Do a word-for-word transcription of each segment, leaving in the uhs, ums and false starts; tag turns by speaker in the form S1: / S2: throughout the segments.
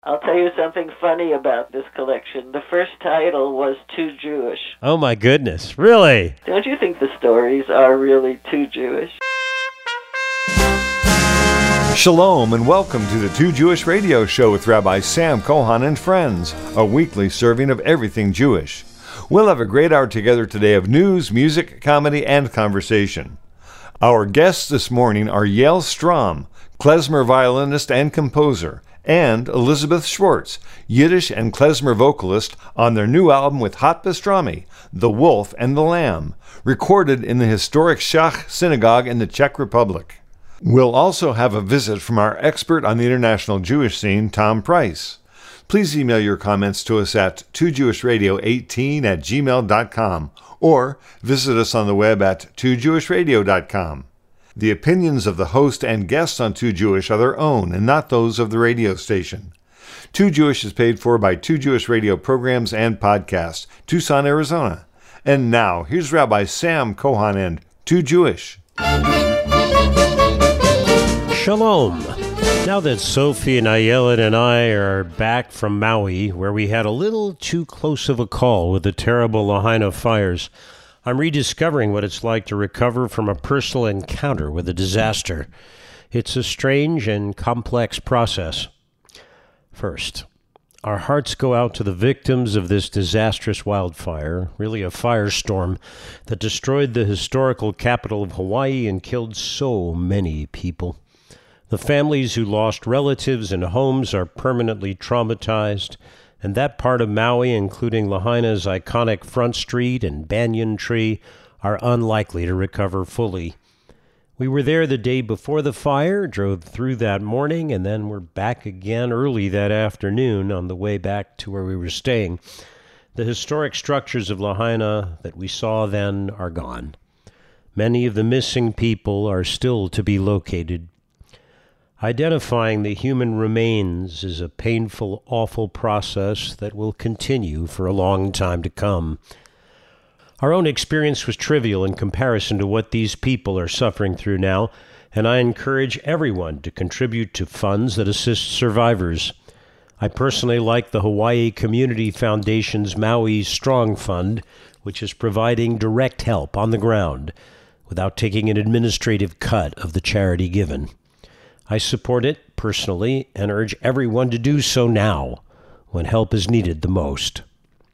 S1: I'll tell you something funny about this collection. The first title was Too Jewish.
S2: Oh my goodness, really?
S1: Don't you think the stories are really too Jewish?
S3: Shalom and welcome to the Too Jewish Radio Show with Rabbi Sam Kohan and friends, a weekly serving of everything Jewish. We'll have a great hour together today of news, music, comedy, and conversation. Our guests this morning are Yael Strom, klezmer violinist and composer, and Elizabeth Schwartz, Yiddish and klezmer vocalist, on their new album with Hot Pastrami, The Wolf and the Lamb, recorded in the historic Shach Synagogue in the Czech Republic. We'll also have a visit from our expert on the international Jewish scene, Tom Price. Please email your comments to us at two jewish radio eighteen at gmail dot com or visit us on the web at two jewish radio dot com. The opinions of the host and guests on Too Jewish are their own and not those of the radio station. Too Jewish is paid for by Too Jewish Radio programs and podcasts, Tucson, Arizona. And now, here's Rabbi Sam Kohan and Too Jewish.
S2: Shalom. Now that Sophie and Ayelet and I are back from Maui, where we had a little too close of a call with the terrible Lahaina fires, I'm rediscovering what it's like to recover from a personal encounter with a disaster. It's a strange and complex process. First, our hearts go out to the victims of this disastrous wildfire, really a firestorm that destroyed the historical capital of Hawaii and killed so many people. The families who lost relatives and homes are permanently traumatized, and that part of Maui, including Lahaina's iconic Front Street and banyan tree, are unlikely to recover fully. We were there the day before the fire, drove through that morning, and then were back again early that afternoon on the way back to where we were staying. The historic structures of Lahaina that we saw then are gone. Many of the missing people are still to be located. Identifying the human remains is a painful, awful process that will continue for a long time to come. Our own experience was trivial in comparison to what these people are suffering through now, and I encourage everyone to contribute to funds that assist survivors. I personally like the Hawaii Community Foundation's Maui Strong Fund, which is providing direct help on the ground without taking an administrative cut of the charity given. I support it personally and urge everyone to do so now, when help is needed the most.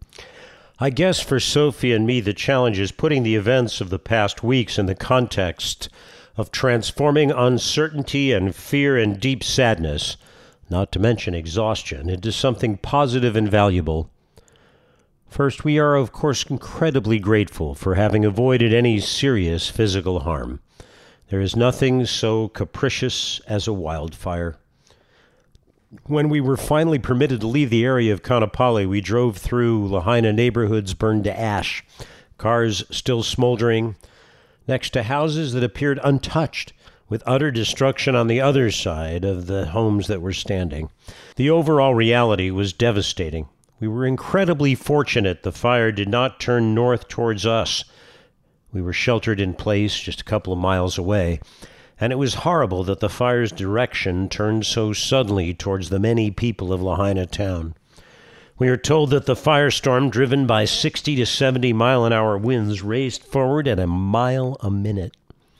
S2: I guess for Sophie and me, the challenge is putting the events of the past weeks in the context of transforming uncertainty and fear and deep sadness, not to mention exhaustion, into something positive and valuable. First, we are, of course, incredibly grateful for having avoided any serious physical harm. There is nothing so capricious as a wildfire. When we were finally permitted to leave the area of Kaanapali, we drove through Lahaina neighborhoods burned to ash, cars still smoldering, next to houses that appeared untouched, with utter destruction on the other side of the homes that were standing. The overall reality was devastating. We were incredibly fortunate the fire did not turn north towards us. We were sheltered in place just a couple of miles away, and it was horrible that the fire's direction turned so suddenly towards the many people of Lahaina town. We are told that the firestorm, driven by sixty to seventy mile an hour winds, raced forward at a mile a minute.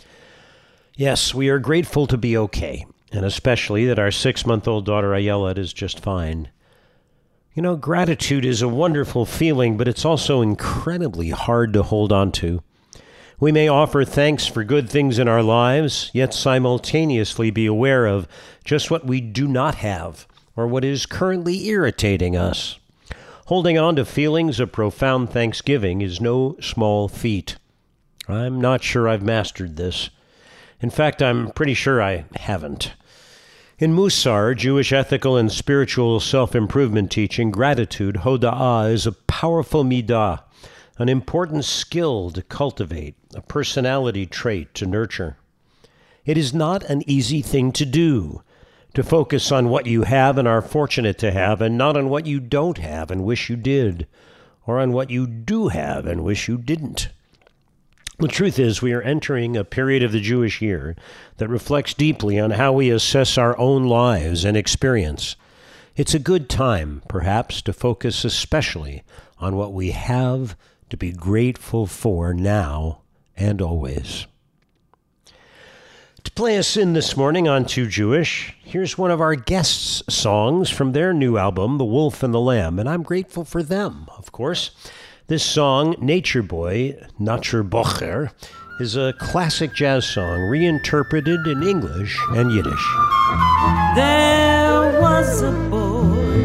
S2: Yes, we are grateful to be okay, and especially that our six-month-old daughter Ayelet is just fine. You know, gratitude is a wonderful feeling, but it's also incredibly hard to hold on to. We may offer thanks for good things in our lives, yet simultaneously be aware of just what we do not have, or what is currently irritating us. Holding on to feelings of profound thanksgiving is no small feat. I'm not sure I've mastered this. In fact, I'm pretty sure I haven't. In Musar, Jewish ethical and spiritual self-improvement teaching, gratitude, hoda'ah, is a powerful midah, an important skill to cultivate, a personality trait to nurture. It is not an easy thing to do, to focus on what you have and are fortunate to have, and not on what you don't have and wish you did, or on what you do have and wish you didn't. The truth is, we are entering a period of the Jewish year that reflects deeply on how we assess our own lives and experience. It's a good time, perhaps, to focus especially on what we have to be grateful for now and always. To play us in this morning on Too Jewish, here's one of our guests' songs from their new album, The Wolf and the Lamb, and I'm grateful for them, of course. This song, Nature Boy, Nature Bocher, is a classic jazz song reinterpreted in English and Yiddish.
S4: There was a boy,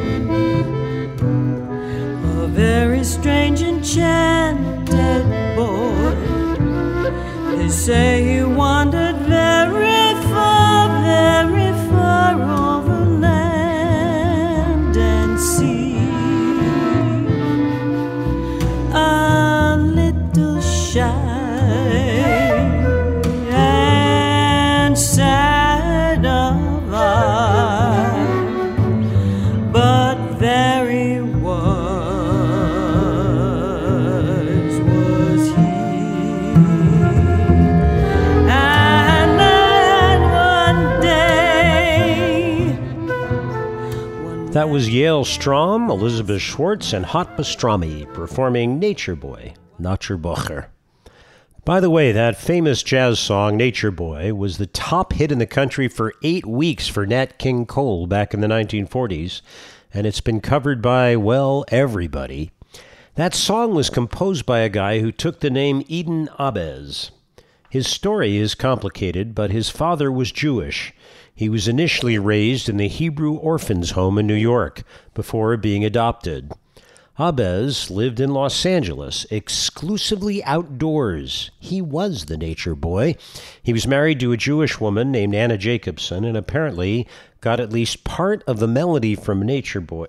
S4: a very strange enchanted boy. They say he wandered very far, very far over land and sea. A little shy and sad of eye, but very wise was he. And then one day, one
S2: That was Yael Strom, Elizabeth Schwartz, and Hot Pastrami performing Nature Boy, Nature Bocher. By the way, that famous jazz song, Nature Boy, was the top hit in the country for eight weeks for Nat King Cole back in the nineteen forties, and it's been covered by, well, everybody. That song was composed by a guy who took the name Eden Abez. His story is complicated, but his father was Jewish. He was initially raised in the Hebrew Orphans Home in New York before being adopted. Abez lived in Los Angeles, exclusively outdoors. He was the nature boy. He was married to a Jewish woman named Anna Jacobson and apparently got at least part of the melody from Nature Boy.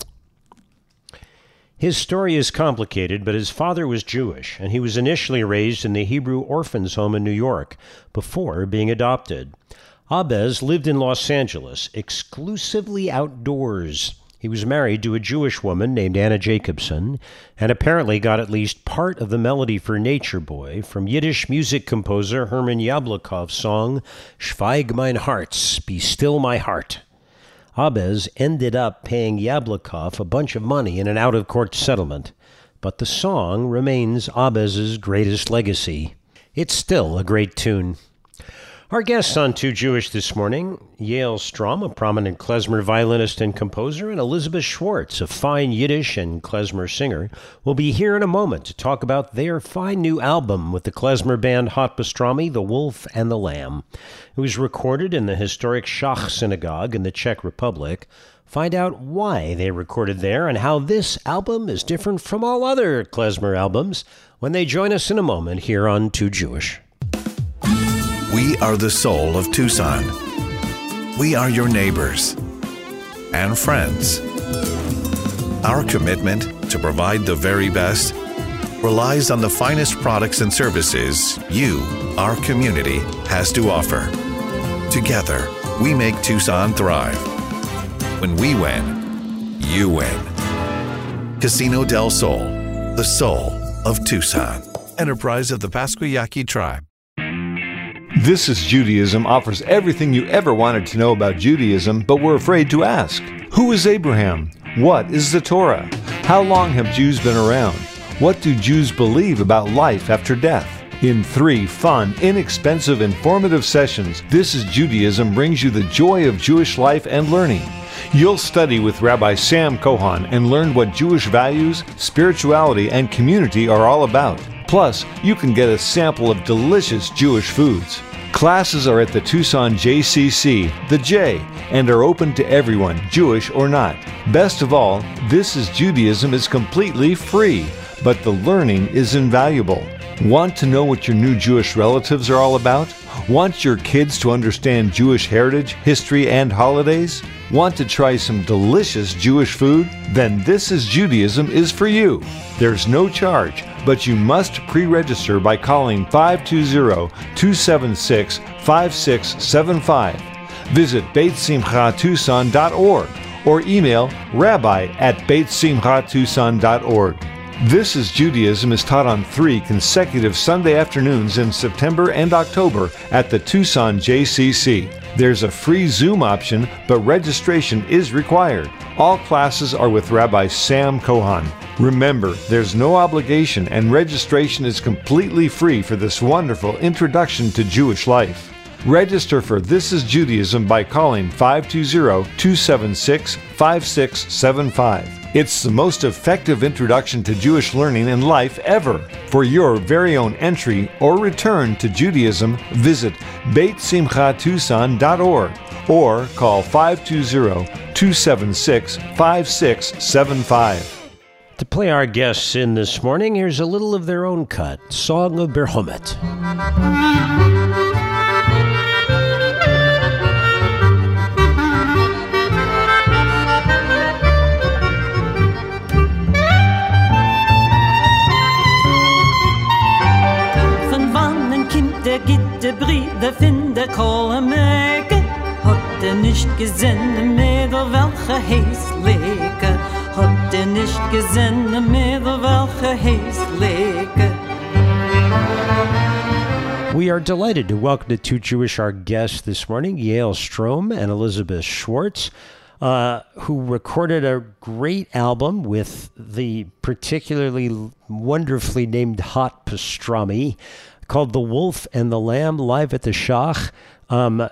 S2: His story is complicated, but his father was Jewish, and he was initially raised in the Hebrew Orphans Home in New York before being adopted. Abez lived in Los Angeles, exclusively outdoors. He was married to a Jewish woman named Anna Jacobson and apparently got at least part of the melody for Nature Boy from Yiddish music composer Herman Yablokov's song, Schweig mein Herz, Be Still My Heart. Abez ended up paying Yablokov a bunch of money in an out-of-court settlement, but the song remains Abez's greatest legacy. It's still a great tune. Our guests on Too Jewish this morning, Yael Strom, a prominent klezmer violinist and composer, and Elizabeth Schwartz, a fine Yiddish and klezmer singer, will be here in a moment to talk about their fine new album with the klezmer band Hot Pastrami, The Wolf and the Lamb. It was recorded in the historic Shach Synagogue in the Czech Republic. Find out why they recorded there and how this album is different from all other klezmer albums when they join us in a moment here on Too Jewish.
S5: We are the soul of Tucson. We are your neighbors and friends. Our commitment to provide the very best relies on the finest products and services you, our community, has to offer. Together, we make Tucson thrive. When we win, you win. Casino del Sol, the soul of Tucson. Enterprise of the Pasquayaqui Tribe.
S3: This is Judaism offers everything you ever wanted to know about Judaism, but were afraid to ask. Who is Abraham? What is the Torah? How long have Jews been around? What do Jews believe about life after death? In three fun, inexpensive, informative sessions, This is Judaism brings you the joy of Jewish life and learning. You'll study with Rabbi Sam Cohen and learn what Jewish values, spirituality, and community are all about. Plus, you can get a sample of delicious Jewish foods. Classes are at the Tucson J C C, the J, and are open to everyone, Jewish or not. Best of all, This is Judaism is completely free, but the learning is invaluable. Want to know what your new Jewish relatives are all about? Want your kids to understand Jewish heritage, history, and holidays? Want to try some delicious Jewish food? Then This is Judaism is for you. There's no charge, but you must pre-register by calling five two zero, two seven six, five six seven five. Visit beit simcha tucson dot org or email rabbi at beit simcha tucson dot org. This is Judaism is taught on three consecutive Sunday afternoons in September and October at the Tucson J C C. There's a free Zoom option, but registration is required. All classes are with Rabbi Sam Kohan. Remember, there's no obligation and registration is completely free for this wonderful introduction to Jewish life. Register for This is Judaism by calling five two zero, two seven six, five six seven five. It's the most effective introduction to Jewish learning and life ever. For your very own entry or return to Judaism, visit beit simcha tucson dot org or call five two zero, two seven six, five six seven five.
S2: To play our guests in this morning, here's a little of their own cut, Song of Berhomet.
S4: Der gibt der Brüder von der Kohlmecke, hat er nicht gesehen mehr, welche Häsleke, hat er nicht gesehen mehr, welche Häsleke.
S2: We are delighted to welcome the two Jewish our guests this morning, Yael Strom and Elizabeth Schwartz, uh, who recorded a great album with the particularly wonderfully named Hot Pastrami, called The Wolf and the Lamb, live at the Shach. Um,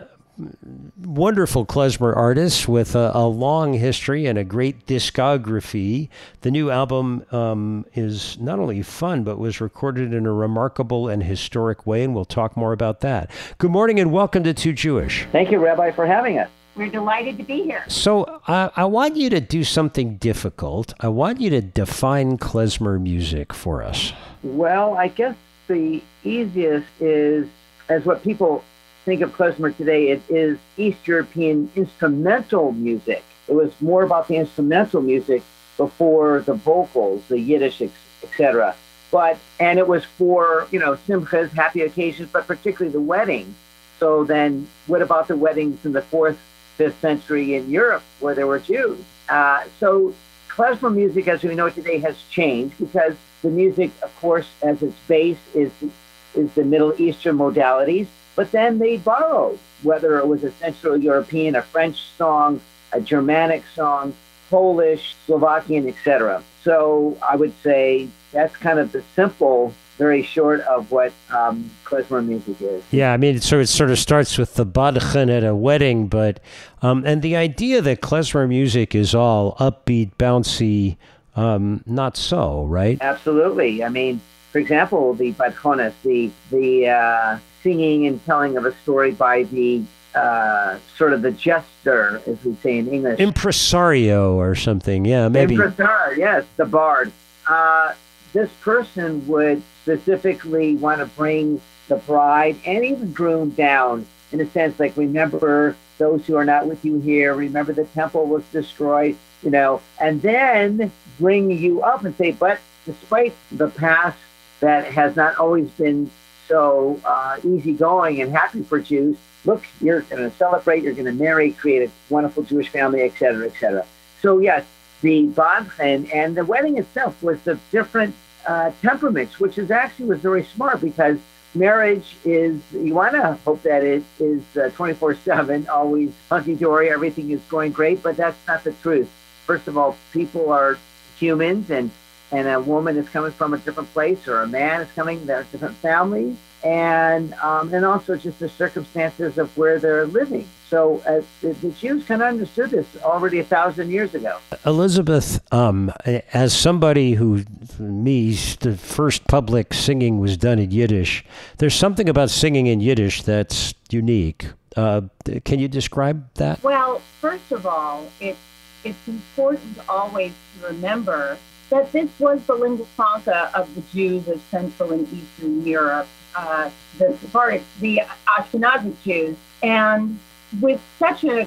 S2: wonderful klezmer artists with a, a long history and a great discography. The new album um, is not only fun, but was recorded in a remarkable and historic way, and we'll talk more about that. Good morning and welcome to Two Jewish.
S6: Thank you, Rabbi, for having us.
S7: We're delighted to be here.
S2: So uh, I want you to do something difficult. I want you to define klezmer music for us.
S6: Well, I guess the easiest is, as what people think of klezmer today, it is East European instrumental music. It was more about the instrumental music before the vocals, the Yiddish, et cetera. But, and it was for, you know, simchas, happy occasions, but particularly the wedding. So then what about the weddings in the fourth, fifth century in Europe where there were Jews? Uh, so klezmer music, as we know it today, has changed because the music, of course, as its base is is the Middle Eastern modalities, but then they borrowed, whether it was a Central European, a French song, a Germanic song, Polish, Slovakian, et cetera. So I would say that's kind of the simple, very short of what um, klezmer music is.
S2: Yeah, I mean, so it sort of starts with the badchen at a wedding, but um, and the idea that klezmer music is all upbeat, bouncy, um, not so, right?
S6: Absolutely. I mean, for example, the badchones, the the uh, singing and telling of a story by the uh, sort of the jester, as we say in English.
S2: Impresario or something, yeah, maybe.
S6: Impresario, yes, the bard. Uh, this person would specifically want to bring the bride and even groom down, in a sense, like, remember those who are not with you here, remember the temple was destroyed, you know, and then bring you up and say, but despite the past that has not always been so uh, easygoing and happy for Jews, look, you're going to celebrate, you're going to marry, create a wonderful Jewish family, et cetera, et cetera. So yes, the badchen and the wedding itself was of different uh, temperaments, which is actually was very smart because marriage is, you want to hope that it is uh, twenty-four seven, always hunky-dory, everything is going great, but that's not the truth. First of all, people are humans, and and a woman is coming from a different place, or a man is coming, they're different families, and um, and also just the circumstances of where they're living. So uh, the, the Jews kind of understood this already a thousand years ago.
S2: Elizabeth, um, as somebody who, me, the first public singing was done in Yiddish, there's something about singing in Yiddish that's unique. Uh, can you describe that?
S7: Well, first of all, it's, it's important always to remember that this was the lingua franca of the Jews of Central and Eastern Europe, uh, the Sephardic, the Ashkenazic Jews, and with such a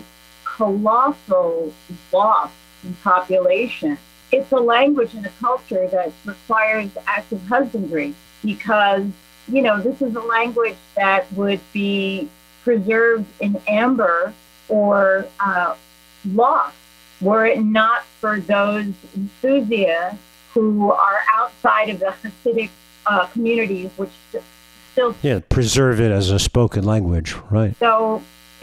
S7: colossal loss in population, it's a language and a culture that requires active husbandry because, you know, this is a language that would be preserved in amber or uh, lost were it not for those enthusiasts who are outside of the Hasidic uh, communities, which still...
S2: Yeah, preserve it as a spoken language, right.
S7: So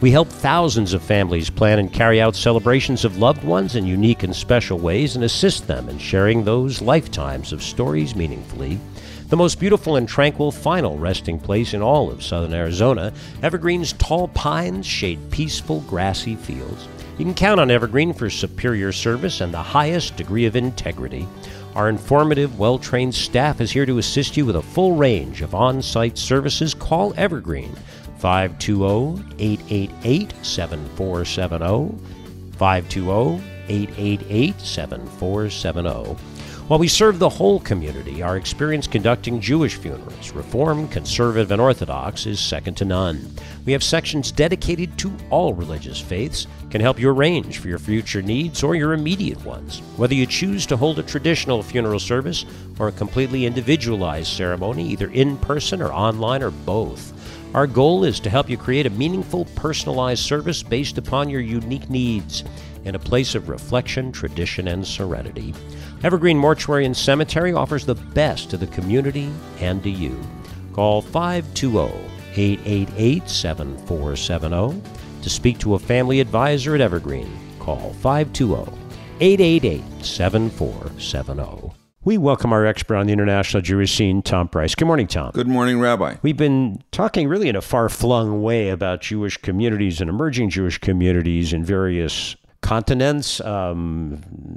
S2: We help thousands of families plan and carry out celebrations of loved ones in unique and special ways and assist them in sharing those lifetimes of stories meaningfully. The most beautiful and tranquil final resting place in all of southern Arizona, Evergreen's tall pines shade peaceful grassy fields. You can count on Evergreen for superior service and the highest degree of integrity. Our informative, well-trained staff is here to assist you with a full range of on-site services. Call Evergreen, five two zero, eight eight eight, seven four seven zero, five two zero, eight eight eight, seven four seven zero. While we serve the whole community, our experience conducting Jewish funerals, Reformed, Conservative, and Orthodox, is second to none. We have sections dedicated to all religious faiths, can help you arrange for your future needs or your immediate ones. Whether you choose to hold a traditional funeral service or a completely individualized ceremony, either in person or online or both, our goal is to help you create a meaningful, personalized service based upon your unique needs in a place of reflection, tradition, and serenity. Evergreen Mortuary and Cemetery offers the best to the community and to you. Call five two zero, eight eight eight, seven four seven zero to speak to a family advisor at Evergreen. Call five two zero, eight eight eight, seven four seven zero. We welcome our expert on the international Jewish scene, Tom Price. Good morning, Tom.
S8: Good morning, Rabbi.
S2: We've been talking really in a far-flung way about Jewish communities and emerging Jewish communities in various continents, um,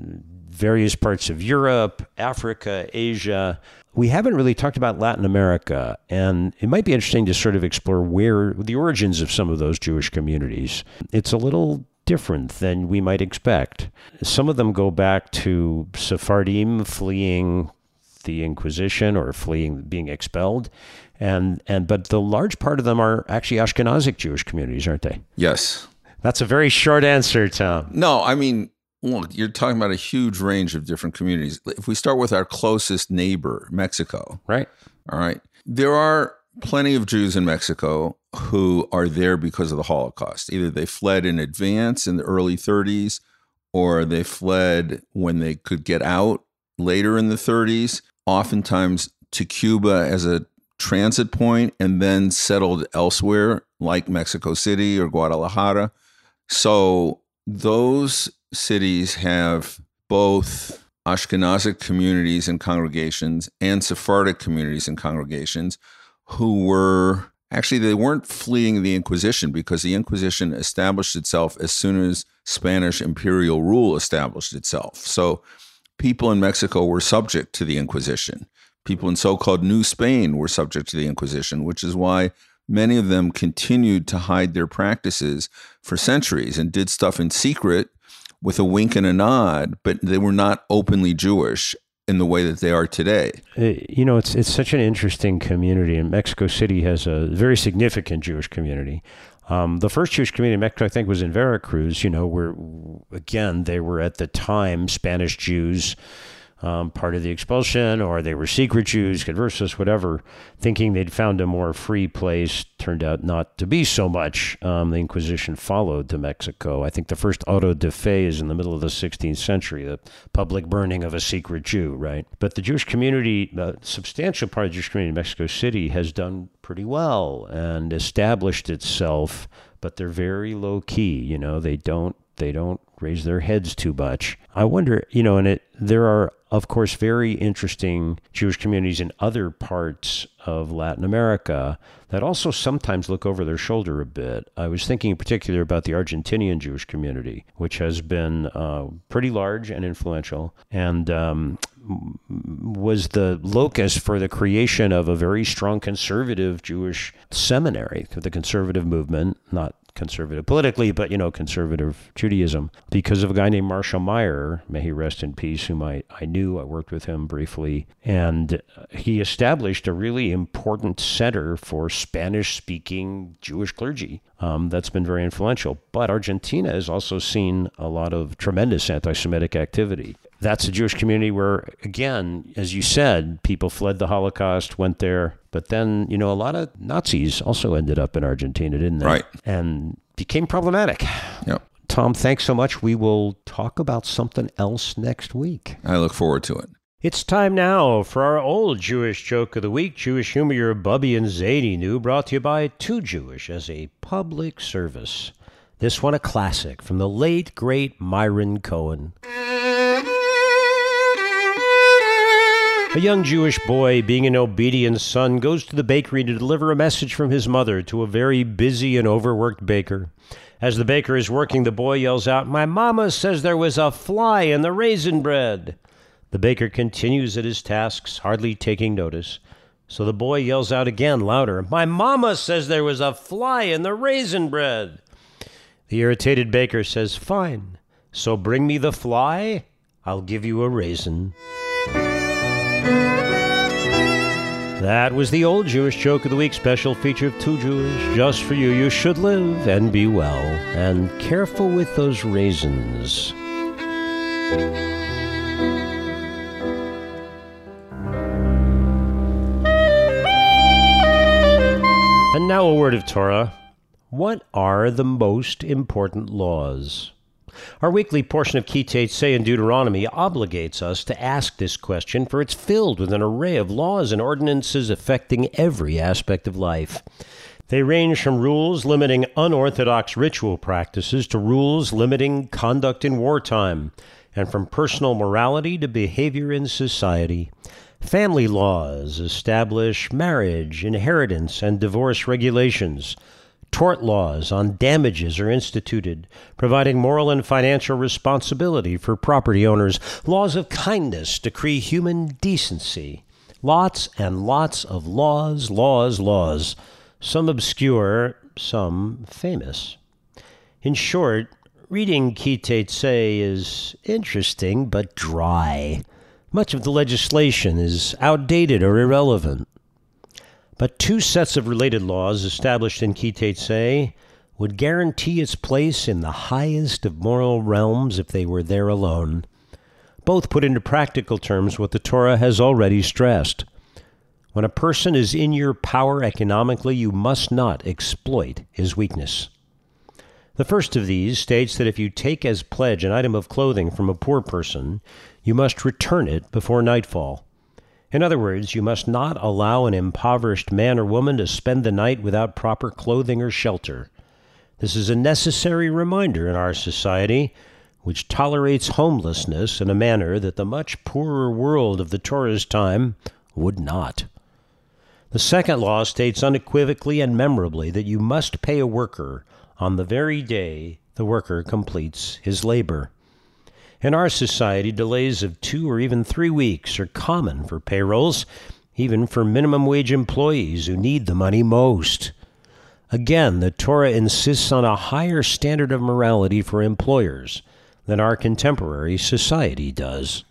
S2: various parts of Europe, Africa, Asia. We haven't really talked about Latin America, and it might be interesting to sort of explore where the origins of some of those Jewish communities. It's a little different than we might expect. Some of them go back to Sephardim fleeing the Inquisition or fleeing being expelled, and and but the large part of them are actually Ashkenazic Jewish communities, aren't they?
S8: Yes.
S2: That's a very short answer, Tom.
S8: No, I mean, look, you're talking about a huge range of different communities. If we start with our closest neighbor, Mexico.
S2: Right.
S8: All right. There are plenty of Jews in Mexico who are there because of the Holocaust. Either they fled in advance in the early thirties, or they fled when they could get out later in the thirties, oftentimes to Cuba as a transit point, and then settled elsewhere like Mexico City or Guadalajara. So those cities have both Ashkenazic communities and congregations and Sephardic communities and congregations who were, actually, they weren't fleeing the Inquisition, because the Inquisition established itself as soon as Spanish imperial rule established itself. So people in Mexico were subject to the Inquisition. People in so-called New Spain were subject to the Inquisition, which is why many of them continued to hide their practices for centuries and did stuff in secret with a wink and a nod, but they were not openly Jewish in the way that they are today.
S2: You know, it's it's such an interesting community, and Mexico City has a very significant Jewish community. Um, the first Jewish community in Mexico, I think, was in Veracruz, you know, where, again, they were at the time Spanish Jews, Um, part of the expulsion, or they were secret Jews, conversos, whatever, thinking they'd found a more free place. Turned out not to be so much. Um, the Inquisition followed to Mexico. I think the first auto de fe is in the middle of the sixteenth century, the public burning of a secret Jew, right? But the Jewish community, a substantial part of the Jewish community in Mexico City has done pretty well and established itself, but they're very low key, you know, they don't, they don't raise their heads too much. I wonder, you know, and it, there are, of course, very interesting Jewish communities in other parts of Latin America that also sometimes look over their shoulder a bit. I was thinking in particular about the Argentinian Jewish community, which has been uh, pretty large and influential, and um, was the locus for the creation of a very strong conservative Jewish seminary, the conservative movement, not conservative politically, but, you know, conservative Judaism, because of a guy named Marshall Meyer, may he rest in peace, whom I, I knew, I worked with him briefly, and he established a really important center for Spanish-speaking Jewish clergy. Um, that's been very influential. But Argentina has also seen a lot of tremendous anti-Semitic activity. That's a Jewish community where, again, as you said, people fled the Holocaust, went there, but then, you know, a lot of Nazis also ended up in Argentina, didn't they?
S8: Right.
S2: And became problematic.
S8: Yep.
S2: Tom, thanks so much. We will talk about something else next week.
S8: I look forward to it.
S2: It's time now for our old Jewish joke of the week, Jewish humor your Bubby and Zadie knew, brought to you by Too Jewish as a public service. This one a classic from the late, great Myron Cohen. A young Jewish boy, being an obedient son, goes to the bakery to deliver a message from his mother to a very busy and overworked baker. As the baker is working, the boy yells out, "My mama says there was a fly in the raisin bread." The baker continues at his tasks, hardly taking notice. So the boy yells out again, louder, "My mama says there was a fly in the raisin bread." The irritated baker says, "Fine, so bring me the fly, I'll give you a raisin." That was the old Jewish joke of the week, special feature of Too Jewish. Just for you, you should live and be well, and careful with those raisins. And now a word of Torah. What are the most important laws? Our weekly portion of Ki Teitzei in Deuteronomy obligates us to ask this question, for it's filled with an array of laws and ordinances affecting every aspect of life. They range from rules limiting unorthodox ritual practices to rules limiting conduct in wartime, and from personal morality to behavior in society. Family laws establish marriage, inheritance, and divorce regulations. Tort laws on damages are instituted, providing moral and financial responsibility for property owners. Laws of kindness decree human decency. Lots and lots of laws, laws, laws. Some obscure, some famous. In short, reading Ki Teitzei is interesting but dry. Much of the legislation is outdated or irrelevant. But two sets of related laws established in Ki Teitzei would guarantee its place in the highest of moral realms if they were there alone. Both put into practical terms what the Torah has already stressed. When a person is in your power economically, you must not exploit his weakness. The first of these states that if you take as pledge an item of clothing from a poor person, you must return it before nightfall. In other words, you must not allow an impoverished man or woman to spend the night without proper clothing or shelter. This is a necessary reminder in our society, which tolerates homelessness in a manner that the much poorer world of the Torah's time would not. The second law states unequivocally and memorably that you must pay a worker on the very day the worker completes his labor. In our society, delays of two or even three weeks are common for payrolls, even for minimum wage employees who need the money most. Again, the Torah insists on a higher standard of morality for employers than our contemporary society does.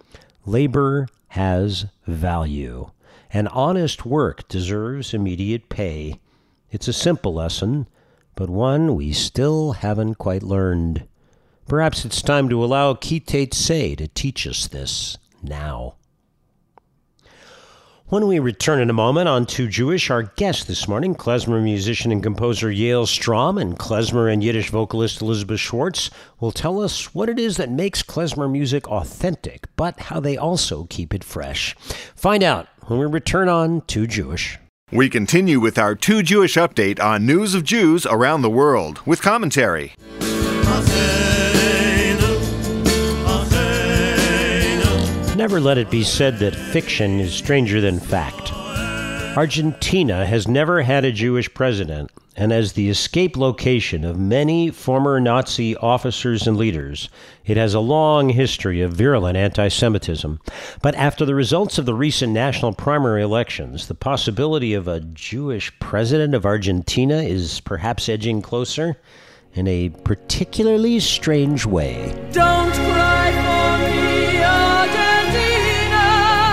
S2: Labor has value, and honest work deserves immediate pay. It's a simple lesson, but one we still haven't quite learned. Perhaps it's time to allow Ki Teitzei to teach us this now. When we return in a moment on Too Jewish, our guest this morning, klezmer musician and composer Yael Strom and klezmer and Yiddish vocalist Elizabeth Schwartz, will tell us what it is that makes klezmer music authentic, but how they also keep it fresh. Find out when we return on Too Jewish.
S9: We continue with our Too Jewish update on news of Jews around the world with commentary.
S2: Never let it be said that fiction is stranger than fact. Argentina has never had a Jewish president, and as the escape location of many former Nazi officers and leaders, it has a long history of virulent anti-Semitism. But after the results of the recent national primary elections, the possibility of a Jewish president of Argentina is perhaps edging closer in a particularly strange way.
S4: Don't cry for me, Argentina.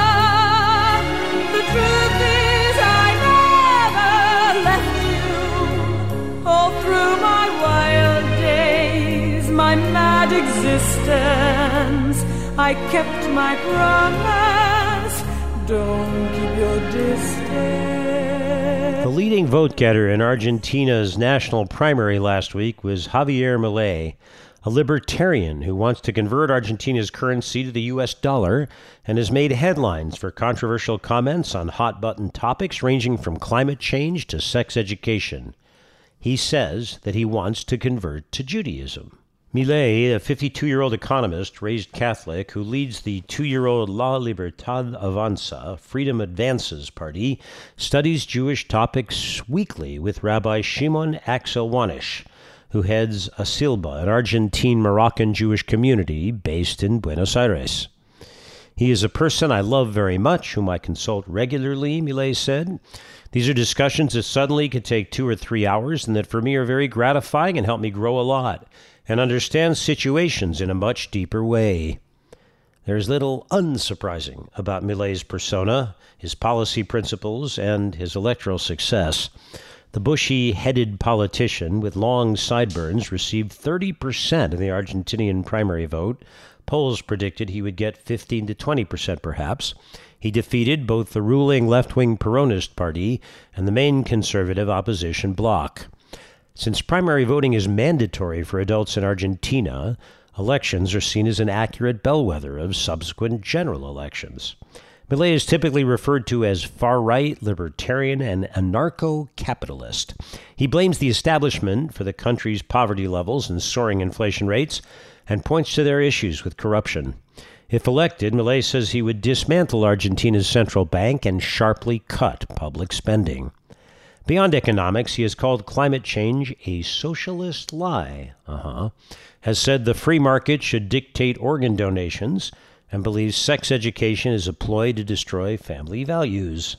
S4: The truth is I never left you. All through my wild days, my mad existence, I kept my promise. Don't keep your distance.
S2: The leading vote-getter in Argentina's national primary last week was Javier Milei, a libertarian who wants to convert Argentina's currency to the U S dollar and has made headlines for controversial comments on hot-button topics ranging from climate change to sex education. He says that he wants to convert to Judaism. Milei, a fifty-two-year-old economist raised Catholic who leads the two-year-old La Libertad Avanza, Freedom Advances Party, studies Jewish topics weekly with Rabbi Shimon Axelwanish, who heads Asilba, an Argentine-Moroccan Jewish community based in Buenos Aires. He is a person I love very much, whom I consult regularly, Milei said. These are discussions that suddenly could take two or three hours and that for me are very gratifying and help me grow a lot and understand situations in a much deeper way. There is little unsurprising about Milei's persona, his policy principles, and his electoral success. The bushy-headed politician with long sideburns received thirty percent of the Argentinian primary vote. Polls predicted he would get fifteen to twenty percent perhaps. He defeated both the ruling left-wing Peronist Party and the main conservative opposition bloc. Since primary voting is mandatory for adults in Argentina, elections are seen as an accurate bellwether of subsequent general elections. Milei is typically referred to as far-right, libertarian, and anarcho-capitalist. He blames the establishment for the country's poverty levels and soaring inflation rates and points to their issues with corruption. If elected, Milei says he would dismantle Argentina's central bank and sharply cut public spending. Beyond economics, he has called climate change a socialist lie, uh-huh, has said the free market should dictate organ donations, and believes sex education is a ploy to destroy family values.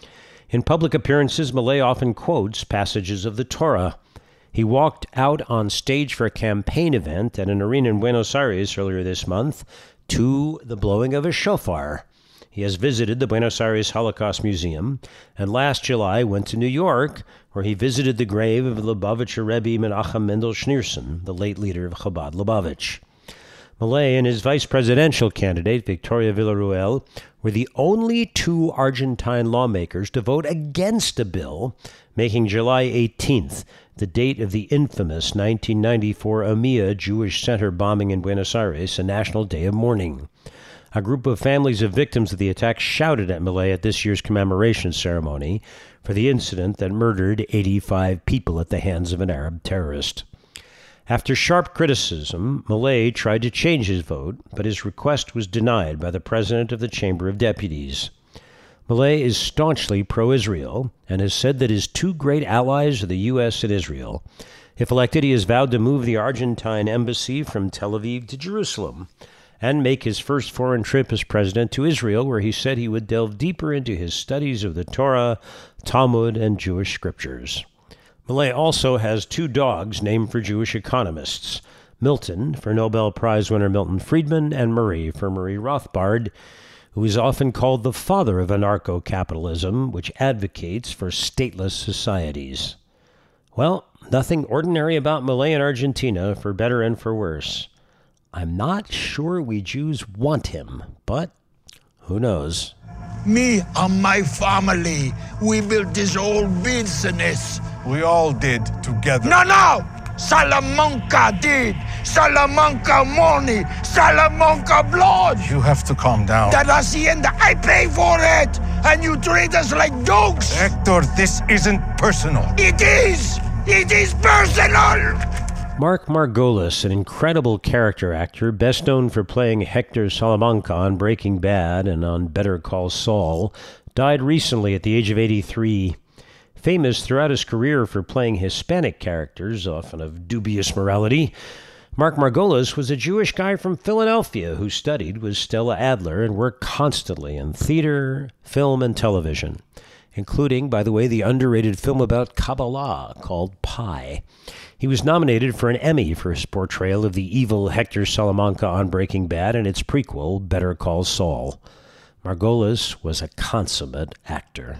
S2: In public appearances, Milei often quotes passages of the Torah. He walked out on stage for a campaign event at an arena in Buenos Aires earlier this month to the blowing of a shofar. He has visited the Buenos Aires Holocaust Museum, and last July went to New York, where he visited the grave of Lubavitcher Rebbe Menachem Mendel Schneerson, the late leader of Chabad Lubavitch. Milei and his vice presidential candidate, Victoria Villarruel, were the only two Argentine lawmakers to vote against a bill making July eighteenth, the date of the infamous nineteen ninety-four AMIA Jewish Center bombing in Buenos Aires, a national day of mourning. A group of families of victims of the attack shouted at Milei at this year's commemoration ceremony for the incident that murdered eighty-five people at the hands of an Arab terrorist. After sharp criticism, Milei tried to change his vote, but his request was denied by the president of the Chamber of Deputies. Milei is staunchly pro-Israel and has said that his two great allies are the U S and Israel. If elected, he has vowed to move the Argentine embassy from Tel Aviv to Jerusalem and make his first foreign trip as president to Israel, where he said he would delve deeper into his studies of the Torah, Talmud, and Jewish scriptures. Milei also has two dogs named for Jewish economists, Milton for Nobel Prize winner Milton Friedman and Marie for Marie Rothbard, who is often called the father of anarcho-capitalism, which advocates for stateless societies. Well, nothing ordinary about Milei in Argentina, for better and for worse. I'm not sure we Jews want him, but who knows?
S10: Me and my family, we built this whole business.
S11: We all did together.
S10: No, no! Salamanca did! Salamanca money! Salamanca blood!
S11: You have to calm down.
S10: That hacienda, I pay for it! And you treat us like dogs!
S11: Hector, this isn't personal.
S10: It is! It is personal!
S2: Mark Margolis, an incredible character actor, best known for playing Hector Salamanca on Breaking Bad and on Better Call Saul, died recently at the age of eighty-three. Famous throughout his career for playing Hispanic characters, often of dubious morality, Mark Margolis was a Jewish guy from Philadelphia who studied with Stella Adler and worked constantly in theater, film, and television, including, by the way, the underrated film about Kabbalah called Pi. He was nominated for an Emmy for his portrayal of the evil Hector Salamanca on Breaking Bad and its prequel, Better Call Saul. Margolis was a consummate actor.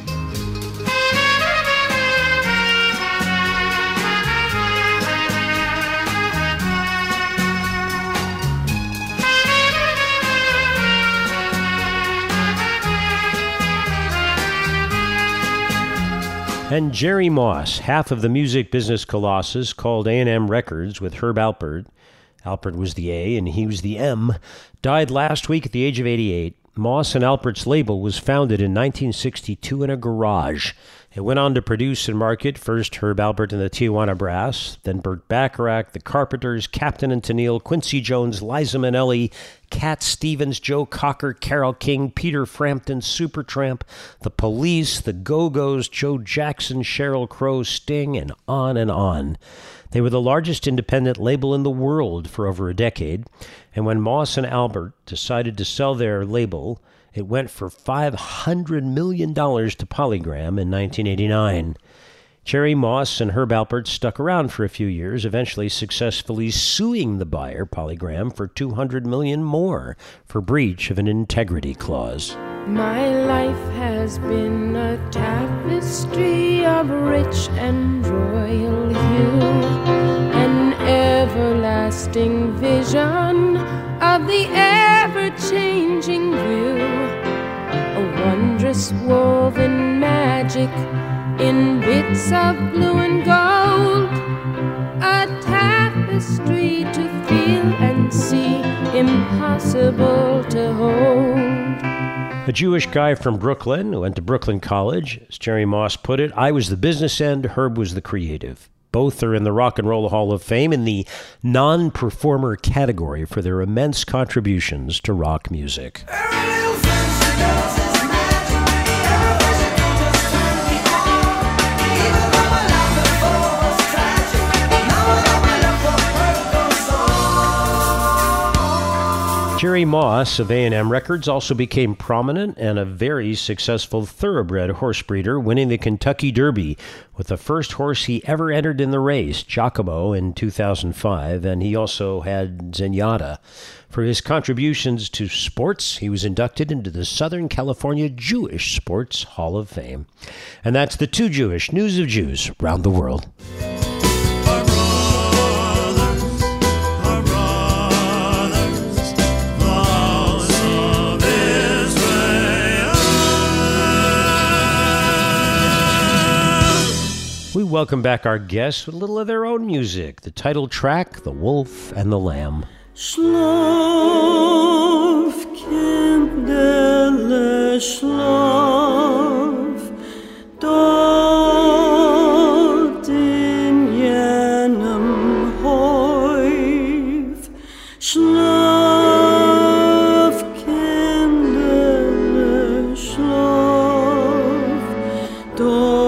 S2: And Jerry Moss, half of the music business colossus called A and M Records with Herb Alpert, Alpert was the A and he was the M, died last week at the age of eighty-eight. Moss and Alpert's label was founded in nineteen sixty-two in a garage. It went on to produce and market first Herb Alpert and the Tijuana Brass, then Burt Bacharach, the Carpenters, Captain and Tennille, Quincy Jones, Liza Minnelli, Cat Stevens, Joe Cocker, Carole King, Peter Frampton, Supertramp, The Police, The Go-Go's, Joe Jackson, Sheryl Crow, Sting, and on and on. They were the largest independent label in the world for over a decade, and when Moss and Alpert decided to sell their label, it went for five hundred million dollars to Polygram in nineteen eighty-nine. Jerry Moss and Herb Alpert stuck around for a few years, eventually successfully suing the buyer, Polygram, for two hundred million dollars more for breach of an integrity clause.
S12: My life has been a tapestry of rich and royal hue, an everlasting vision of the ever-changing view, a wondrous woven magic in bits of blue and gold, a tapestry to feel and see, impossible to hold.
S2: A Jewish guy from Brooklyn who went to Brooklyn College. As Jerry Moss put it, I was the business end, Herb was the creative. Both are in the Rock and Roll Hall of Fame in the non-performer category for their immense contributions to rock music. Jerry Moss of A and M Records also became prominent and a very successful thoroughbred horse breeder, winning the Kentucky Derby with the first horse he ever entered in the race, Giacomo, in two thousand five, and he also had Zenyatta. For his contributions to sports, he was inducted into the Southern California Jewish Sports Hall of Fame. And that's the Too Jewish News of Jews around the world. We welcome back our guests with a little of their own music. The title track, The Wolf and the Lamb.
S13: Schlaf, Kindle, schlaf, dort in jenem Häuf. Schlaf, Kindle, schlaf, dort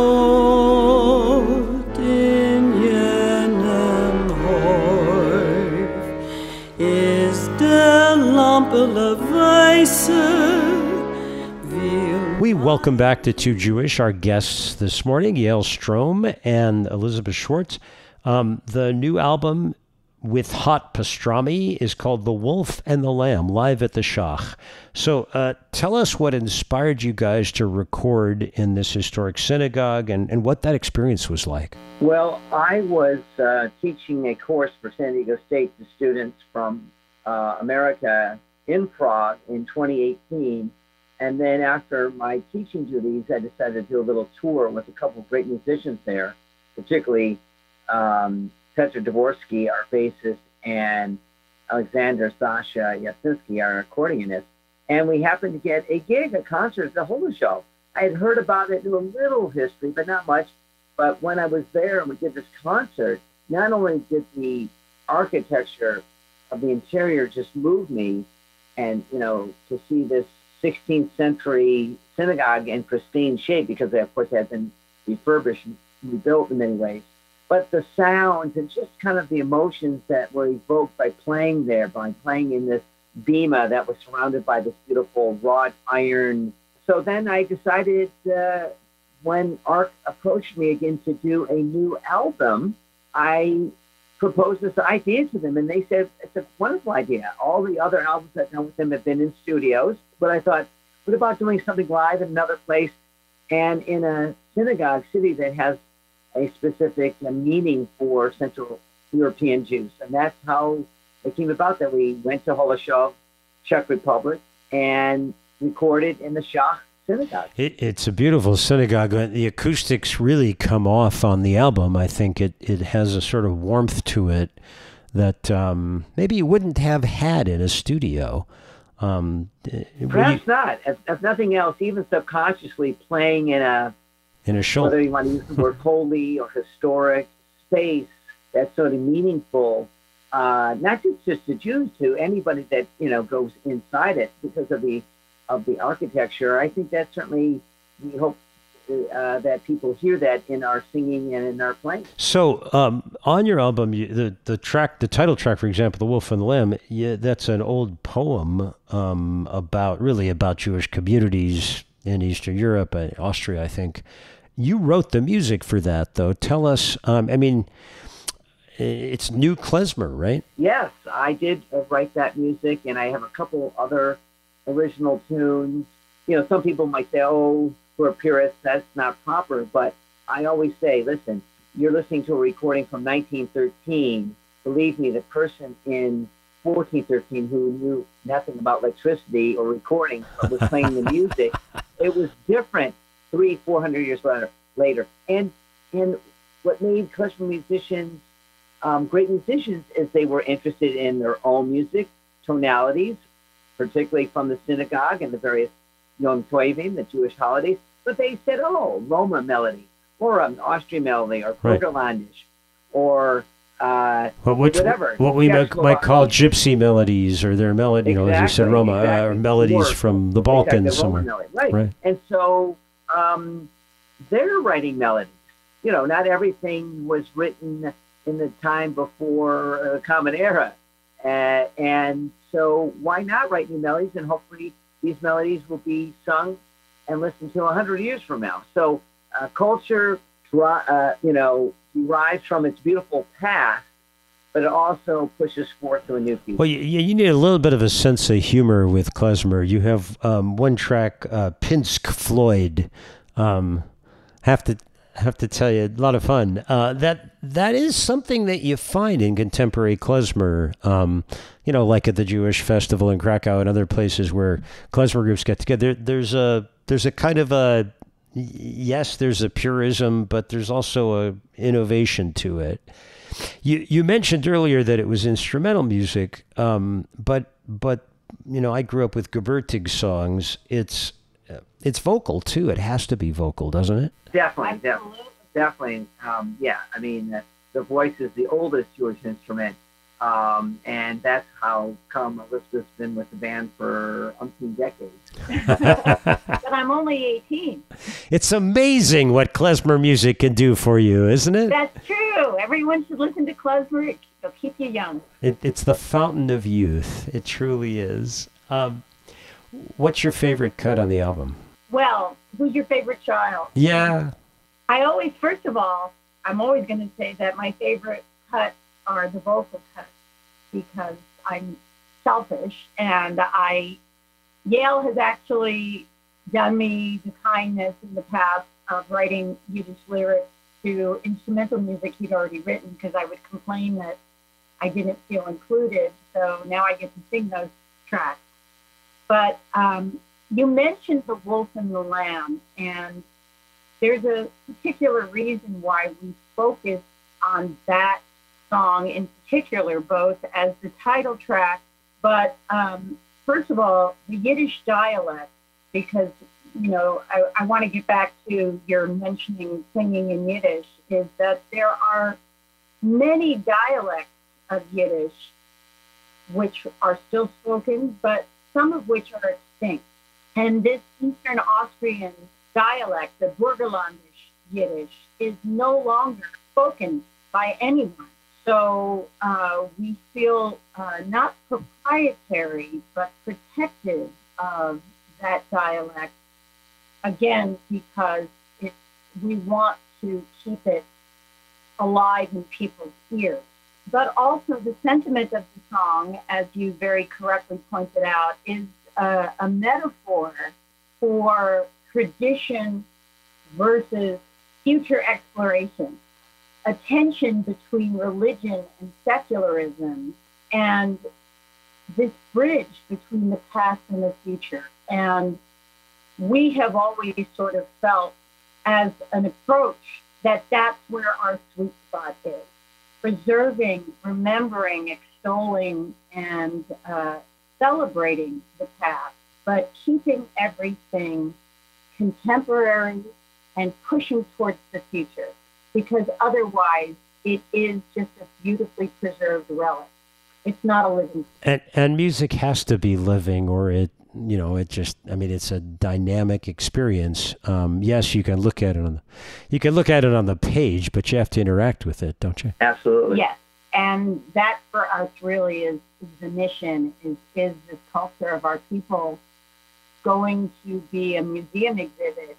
S2: We welcome back to Too Jewish our guests this morning, Yael Strom and Elizabeth Schwartz. Um, the new album with Hot Pastrami is called The Wolf and the Lamb, live at the Shach. So uh, tell us what inspired you guys to record in this historic synagogue and, and what that experience was like.
S6: Well, I was uh, teaching a course for San Diego State to students from uh, America in Prague in twenty eighteen. And then after my teaching duties, I decided to do a little tour with a couple of great musicians there, particularly um, Petr Dvorsky, our bassist, and Alexander Sasha Yasinski, our accordionist. And we happened to get a gig, a concert at the Holoshov. I had heard about it, knew a little history, but not much. But when I was there and we did this concert, not only did the architecture of the interior just move me, and, you know, to see this sixteenth century synagogue in pristine shape, because they, of course, had been refurbished and rebuilt in many ways. But the sounds and just kind of the emotions that were evoked by playing there, by playing in this bima that was surrounded by this beautiful wrought iron. So then I decided uh, when Ark approached me again to do a new album, I proposed this idea to them, and they said, it's a wonderful idea. All the other albums I've done with them have been in studios, but I thought, what about doing something live in another place and in a synagogue city that has a specific uh, meaning for Central European Jews? And that's how it came about, that we went to Holoshov, Czech Republic, and recorded in the Shach synagogue.
S2: It, it's a beautiful synagogue. The acoustics really come off on the album. I think it, it has a sort of warmth to it that um, maybe you wouldn't have had in a studio. Um,
S6: Perhaps
S2: you,
S6: not. If, if nothing else, even subconsciously playing in a
S2: in a show,
S6: whether you want to use the word holy or historic space that's sort of meaningful, uh, not just just to Jews, to anybody that you know goes inside it because of the of the architecture. I think that certainly we hope uh, that people hear that in our singing and in our playing.
S2: So um, on your album, you, the the track, the title track, for example, "The Wolf and the Lamb," yeah, that's an old poem um, about really about Jewish communities in Eastern Europe, uh, Austria, I think. You wrote the music for that, though. Tell us. Um, I mean, it's new klezmer, right?
S6: Yes, I did write that music, and I have a couple other original tunes. You know, some people might say, "Oh, for a purist, that's not proper." But I always say, listen, you're listening to a recording from nineteen thirteen. Believe me, the person in fourteen thirteen who knew nothing about electricity or recording but was playing the music, it was different three, four hundred years later. later. And and what made klezmer musicians um, great musicians is they were interested in their own music, tonalities, particularly from the synagogue and the various Yom Tovim, the Jewish holidays. But they said, oh, Roma melody, or an Austrian melody, or
S2: Right.
S6: Burgerlandish, or uh,
S2: Well, which,
S6: whatever.
S2: what we might,
S6: Czechoslovak-
S2: might call gypsy melodies, or their melody, you know, as you said,
S6: Exactly,
S2: Roma, uh,
S6: exactly.
S2: or melodies
S6: Or-
S2: from the
S6: exactly,
S2: Balkans
S6: Roma
S2: somewhere.
S6: melody, Right.
S2: Right.
S6: And so um, they're writing melodies. You know, not everything was written in the time before uh, Common Era. Uh, and so why not write new melodies? And hopefully these melodies will be sung and listened to a hundred years from now. So uh, culture, dri- uh, you know, derives from its beautiful past, but it also pushes forth to a new future.
S2: Well, you, you need a little bit of a sense of humor with klezmer. You have um, one track, uh, Pinsk Floyd. Um, have to have to tell you, a lot of fun. Uh, that that is something that you find in contemporary klezmer. Um, you know, like at the Jewish Festival in Krakow and other places where klezmer groups get together. There's a there's a kind of a yes, there's a purism, but there's also a innovation to it. You you mentioned earlier that it was instrumental music, um, but but you know I grew up with Gebertig songs. It's it's vocal too. It has to be vocal, doesn't it?
S6: Definitely, definitely, definitely. Um, yeah, I mean, uh, the voice is the oldest Jewish instrument, um, and that's how come Elizabeth's been with the band for umpteen decades.
S7: But I'm only eighteen.
S2: It's amazing what klezmer music can do for you, isn't it?
S7: That's true. Everyone should listen to klezmer. It'll keep you young.
S2: it it's the fountain of youth. It truly is. Um, what's your favorite cut on the album?
S7: Well, who's your favorite child?
S2: Yeah.
S7: I always, first of all, I'm always going to say that my favorite cuts are the vocal cuts because I'm selfish and I, Yale has actually done me the kindness in the past of writing Yiddish lyrics to instrumental music he'd already written because I would complain that I didn't feel included. So now I get to sing those tracks. But um, you mentioned The Wolf and the Lamb, and there's a particular reason why we focus on that song in particular, both as the title track, but um, first of all, the Yiddish dialect, because, you know, I, I want to get back to your mentioning singing in Yiddish, is that there are many dialects of Yiddish which are still spoken, but some of which are extinct. And this Eastern Austrian dialect, the Burgerlandish Yiddish, is no longer spoken by anyone. So uh, we feel uh, not proprietary, but protective of that dialect, again, because it, we want to keep it alive in people's ears. But also the sentiment of the song, as you very correctly pointed out, is a, a metaphor for tradition versus future exploration, a tension between religion and secularism, and this bridge between the past and the future. And we have always sort of felt as an approach that that's where our sweet spot is. preserving, remembering, extolling, and uh, celebrating the past, but keeping everything contemporary and pushing towards the future, because otherwise it is just a beautifully preserved relic. It's not a living.
S2: And and music has to be living, or it, you know, it just, I mean, it's a dynamic experience. Um, yes, you can look at it on the, you can look at it on the page, but you have to interact with it, don't you?
S6: Absolutely.
S7: Yes, and that for us really is, is the mission. Is is this culture of our people going to be a museum exhibit,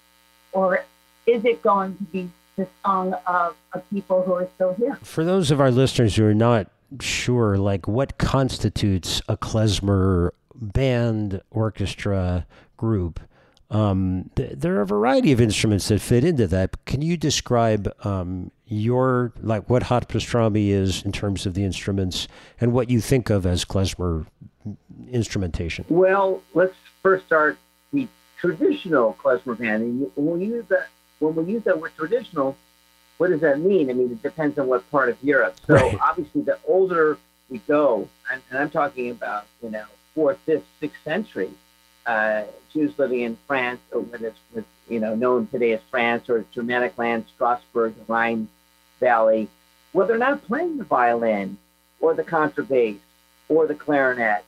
S7: or is it going to be the song of, of people who are still here?
S2: For those of our listeners who are not sure, like, what constitutes a klezmer band, orchestra, group, um, th- there are a variety of instruments that fit into that. Can you describe um, your, like, what hot pastrami is in terms of the instruments and what you think of as klezmer instrumentation?
S6: Well, let's first start the traditional klezmer band. And when we use that, when we use that word traditional, what does that mean? I mean, it depends on what part of Europe. So
S2: Right.
S6: obviously, the older we go, and, and I'm talking about, you know, fourth, fifth, sixth century, uh, Jews living in France, or what is, was, you know, known today as France, or Germanic land, Strasbourg, the Rhine Valley. Well, they're not playing the violin or the contrabass or the clarinet,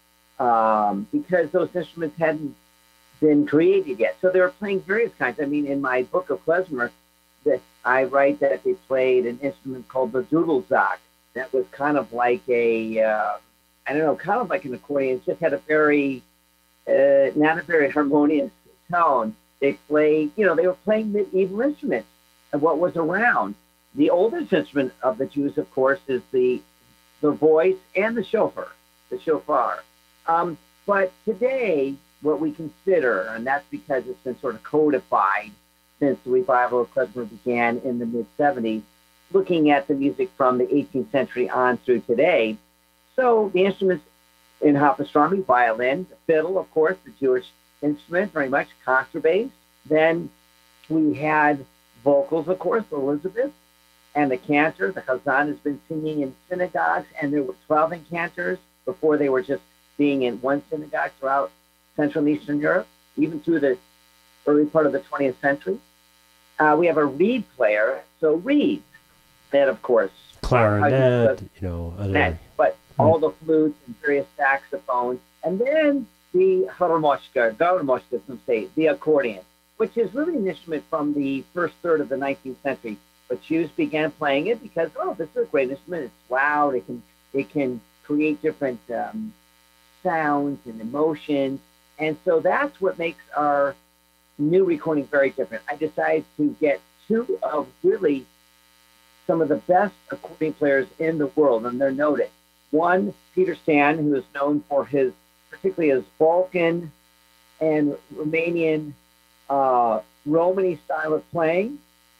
S6: um, because those instruments hadn't been created yet. So they were playing various kinds. I mean, in my book of klezmer, that I write that they played an instrument called the dudelsack. That was kind of like a, uh, I don't know, kind of like an accordion. It just had a very, uh, not a very harmonious tone. They played, you know, they were playing medieval instruments of what was around. The oldest instrument of the Jews, of course, is the the voice and the shofar, the shofar. Um, but today, what we consider, and that's because it's been sort of codified since the revival of klezmer began in the mid seventies, looking at the music from the eighteenth century on through today. So the instruments in hot pastrami, violin, the fiddle, of course, the Jewish instrument, very much, contrabass. Then we had vocals, of course, Elizabeth, and the cantor. The Chazan has been singing in synagogues, and there were twelve incanters before they were just being in one synagogue throughout Central and Eastern Europe, even through the early part of the twentieth century. Uh, we have a reed player, so reeds, that, of course,
S2: Clarinet, you know, other,
S6: net, but all the flutes and various saxophones, and then the harmoshka, garmoshka, some say, the accordion, which is really an instrument from the first third of the nineteenth century. But Jews began playing it because, oh, this is a great instrument. It's loud. It can it can create different um, sounds and emotions, and so that's what makes our new recording very different. I decided to get two of really some of the best accordion players in the world, and they're noted. One, Peter Stan, who is known for his, particularly his Balkan and Romanian uh, Romany style of playing,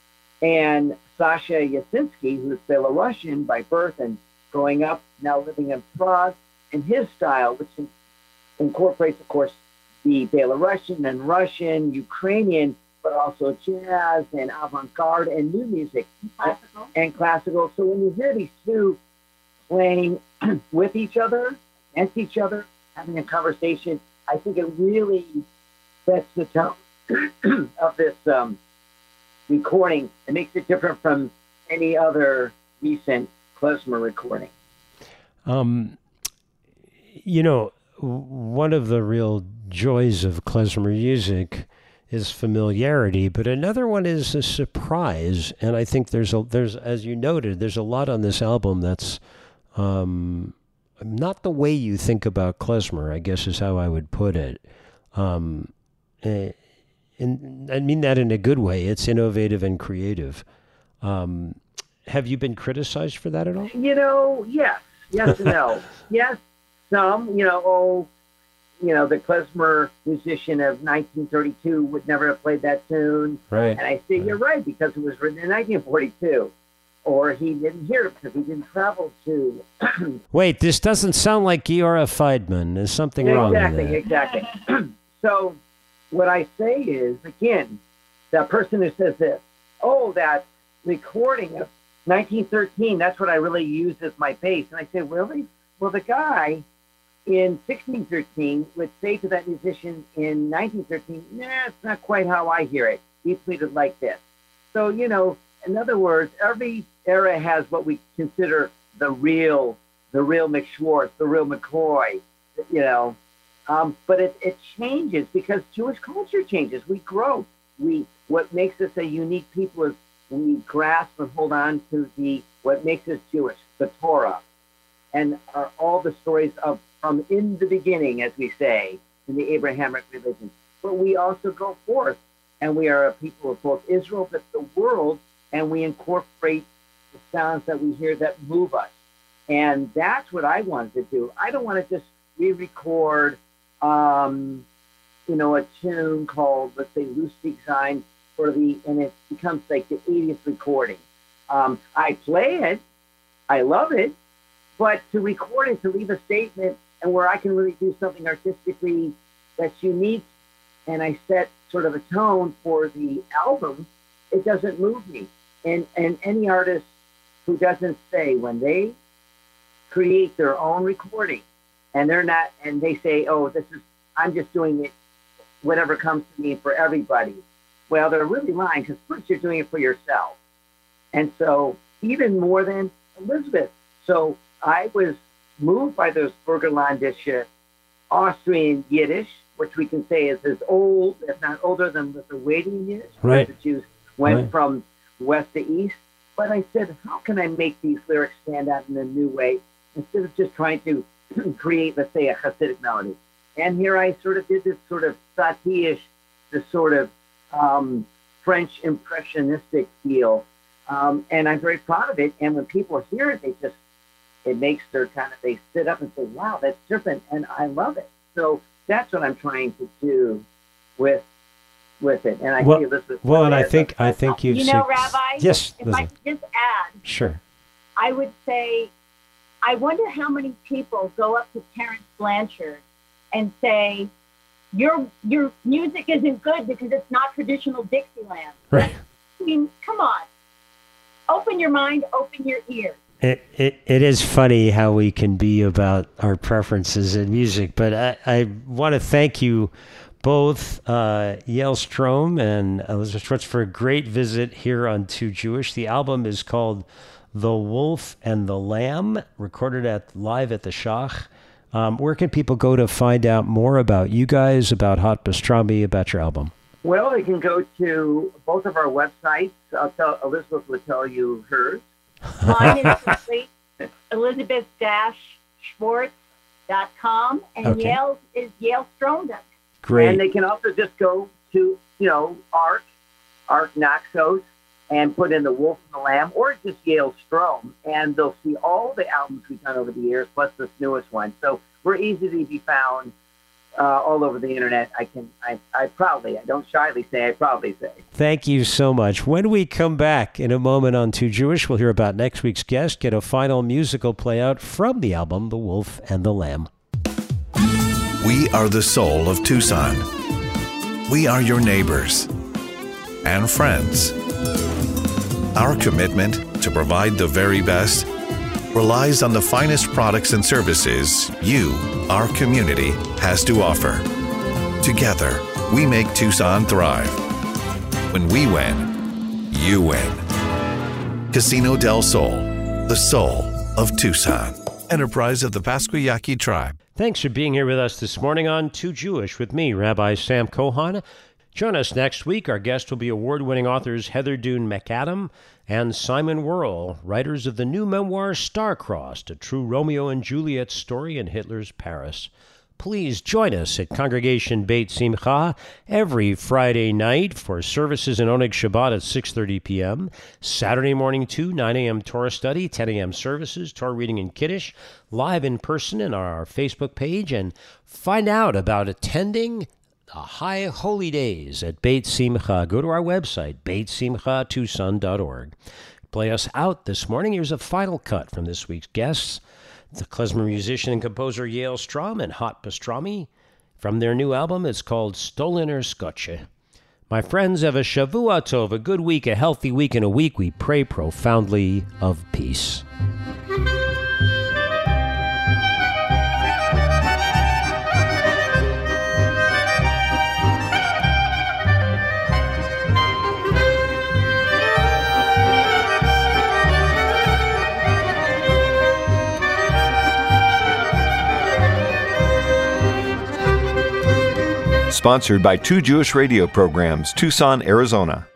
S6: and Sasha Yasinski, who is Belarusian by birth and growing up, now living in Prague, and his style, which in, incorporates, of course, the Belarusian and Russian, Ukrainian, but also jazz and avant-garde and new music.
S7: Classical.
S6: And classical. So when you hear these two playing with each other, against each other, having a conversation, I think it really sets the tone of this um, recording. It makes it different from any other recent klezmer recording.
S2: Um, you know, one of the real joys of klezmer music is familiarity, but another one is a surprise. And I think there's a there's as you noted, there's a lot on this album that's um, not the way you think about klezmer, I guess is how I would put it. Um, and I mean that in a good way. It's innovative and creative. Um, have you been criticized for that at all?
S6: You know, yes, yes and no. Yes, some, you know, oh, you know, the klezmer musician of nineteen thirty-two would never have played that tune.
S2: Right.
S6: And I say, you're right, because it was written in nineteen forty-two. Or he didn't hear it because he didn't travel to...
S2: Wait, this doesn't sound like Giora Feidman. There's something wrong with that.
S6: Exactly, exactly. So what I say is, again, that person who says this, oh, that recording of nineteen thirteen, that's what I really used as my base. And I said, really? Well, the guy in sixteen thirteen would say to that musician in nineteen thirteen, nah, it's not quite how I hear it. He played it like this. So, you know, in other words, every era has what we consider the real, the real McSchwartz, the real McCoy, you know. Um, but it, it changes because Jewish culture changes. We grow. We what makes us a unique people is we grasp and hold on to the what makes us Jewish, the Torah, and are all the stories of from in the beginning, as we say in the Abrahamic religion. But we also go forth, and we are a people of both Israel but the world, and we incorporate the sounds that we hear that move us. And that's what I wanted to do. I don't want to just re-record, um, you know, a tune called, let's say, Lustig Sein, for the, and it becomes like the eightieth recording. Um, I play it, I love it, but to record it, to leave a statement, and where I can really do something artistically that's unique, and I set sort of a tone for the album, it doesn't move me. And and any artist who doesn't say when they create their own recording, and they're not, and they say, oh, this is, I'm just doing it, whatever comes to me for everybody. Well, they're really lying, because first you're doing it for yourself. And so even more than Elizabeth. So I was moved by those Burgenlandische Austrian Yiddish, which we can say is as old, if not older, than Lithuanian Yiddish.
S2: Right.
S6: The Jews went
S2: Right.
S6: from west to east. But I said, how can I make these lyrics stand out in a new way instead of just trying to create, let's say, a Hasidic melody? And here I sort of did this sort of Satie-ish, this sort of um, French impressionistic feel. Um, and I'm very proud of it. And when people hear it, they just, it makes their kind of, they sit up and say, wow, that's different. And I love it. So that's what I'm trying to do with with it. And I
S2: well,
S6: feel this is
S2: well, and I think I think you've
S7: You know,
S2: sug-
S7: Rabbi,
S2: yes,
S7: if
S2: listen.
S7: I could just add,
S2: Sure.
S7: I would say, I wonder how many people go up to Terence Blanchard and say, your your music isn't good because it's not traditional Dixieland.
S2: Right.
S7: I mean, come on. Open your mind, open your ears.
S2: It, it it is funny how we can be about our preferences in music, but I, I want to thank you both, uh, Yael Strom and Elizabeth Schwartz, for a great visit here on Too Jewish. The album is called The Wolf and the Lamb, recorded at live at the Shach. Um, where can people go to find out more about you guys, about Hot Pastrami, about your album?
S6: Well, they can go to both of our websites. I'll tell, Elizabeth will tell you hers.
S7: Mine is complete, elizabeth dash schwartz dot com, and
S2: Okay.
S7: Yale's is yale strom dot com.
S2: Great.
S6: And they can also just go to, you know, Arc, Arc Naxos, and put in The Wolf and the Lamb, or just Yael Strom, and they'll see all the albums we've done over the years, plus this newest one. So we're easy to be found uh, all over the internet. I can, I, I proudly, I don't shyly say, I proudly say.
S2: Thank you so much. When we come back in a moment on Too Jewish, we'll hear about next week's guest, get a final musical play out from the album, The Wolf and the Lamb.
S5: We are the soul of Tucson. We are your neighbors and friends. Our commitment to provide the very best relies on the finest products and services you, our community, has to offer. Together, we make Tucson thrive. When we win, you win. Casino del Sol, the soul of Tucson. Enterprise of the Pasquayaqui Tribe.
S2: Thanks for being here with us this morning on Too Jewish with me, Rabbi Sam Kohan. Join us next week. Our guest will be award-winning authors Heather Dune McAdam and Simon Worrell, writers of the new memoir Star-Crossed, a true Romeo and Juliet story in Hitler's Paris. Please join us at Congregation Beit Simcha every Friday night for services in Oneg Shabbat at six thirty p.m., Saturday morning too, nine a.m. Torah study, ten a.m. services, Torah reading and Kiddush, live in person in our Facebook page, and find out about attending the High Holy Days at Beit Simcha. Go to our website, beit simcha tucson dot org. Play us out this morning. Here's a final cut from this week's guests. The klezmer musician and composer Yael Strom and Hot Pastrami. From their new album, it's called Stolener Scotche. My friends, have a Shavua Tov, a good week, a healthy week, and a week we pray profoundly of peace.
S9: Sponsored by two Jewish radio programs, Tucson, Arizona.